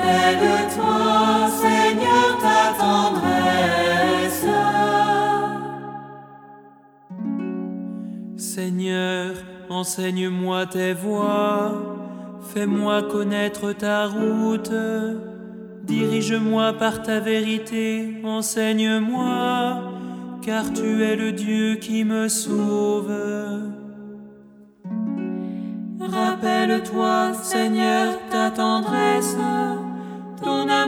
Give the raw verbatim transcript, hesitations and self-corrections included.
Rappelle-toi, Seigneur, ta tendresse. Seigneur, enseigne-moi tes voies, fais-moi connaître ta route. Dirige-moi par ta vérité, enseigne-moi, car tu es le Dieu qui me sauve. Rappelle-toi, Seigneur, ta tendresse, ton amour